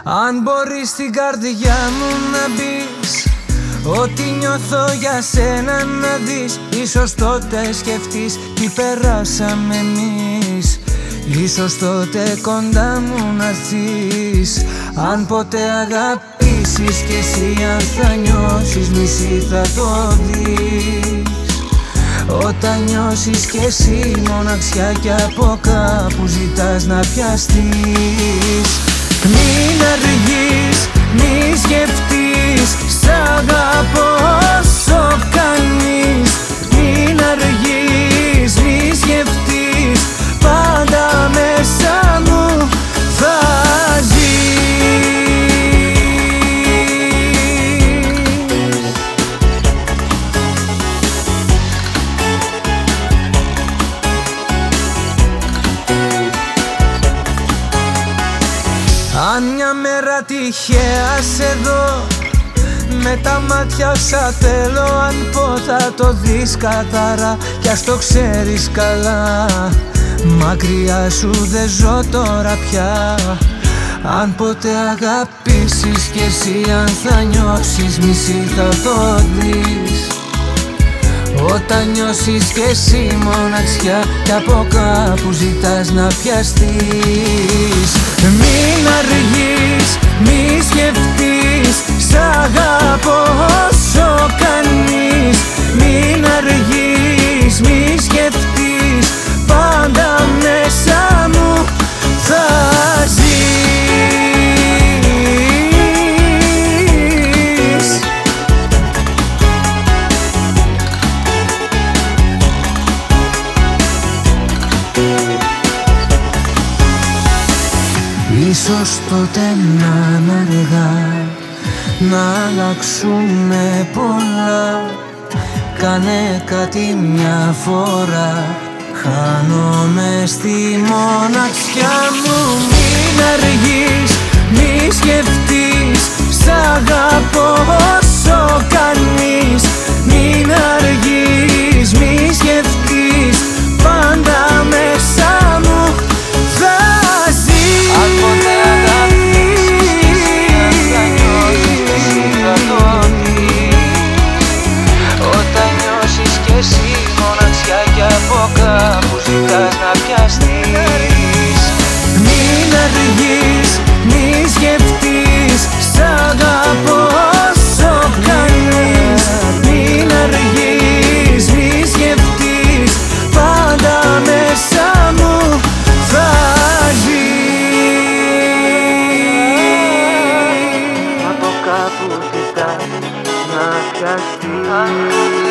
Αν μπορείς στην καρδιά μου να μπεις, ό,τι νιώθω για σένα να δεις. Ίσως τότε σκεφτείς τι περάσαμε εμείς. Ίσως τότε κοντά μου να έρθεις. Αν ποτέ αγαπήσεις κι εσύ, αν θα νιώσεις μισή θα το δεις. Όταν νιώσεις κι εσύ μοναξιά κι από κάπου ζητάς να πιαστείς. Μην αργείς, μη σκεφτείς, σ' αγαπώ όσο κάνεις. Μην αργείς, μη σκεφτείς, πάντα μέσα μου θα ζεις. Αν μια μέρα τυχαία σε δω, με τα μάτια όσα θέλω, αν πω θα το δεις καθαρά. Κι ας το ξέρεις καλά, μακριά σου δεν ζω τώρα πια. Αν ποτέ αγαπήσεις κι εσύ, αν θα νιώσεις μισή θα το δεις. Όταν νιώσεις κι εσύ μοναξιά κι από κάπου ζητάς να πιαστείς. Μην αργείς, μη σκεφτείς, σ' αγαπώ όσο κάνεις. Μην αργείς, μη σκεφτείς, πάντα μέσα μου θα ζεις. Ίσως τότε να είναι αργά, να αλλάξουνε πολλά. Κάνε κάτι μια φορά, χάνομαι στη μοναξιά μου. Μην αργείς, μη σκεφτείς, σ' αγαπώ όσο κάνεις. Μην αργείς, μη σκεφτείς, πάντα μέσα μου θα ζεις. Αν ποτέ αγαπήσεις, αν θα νιώσεις εσύ θα το δεις. Όταν νιώσεις κι εσύ μοναξιά κι από κάπου ζητάς να πιαστείς. Μην αργείς, μη σκεφτείς, σ' αγαπώ όσο κάνεις. Μην αργείς, μη σκεφτείς, πάντα μέσα μου θα ζεις. Από κάπου ζητάς να πιαστείς.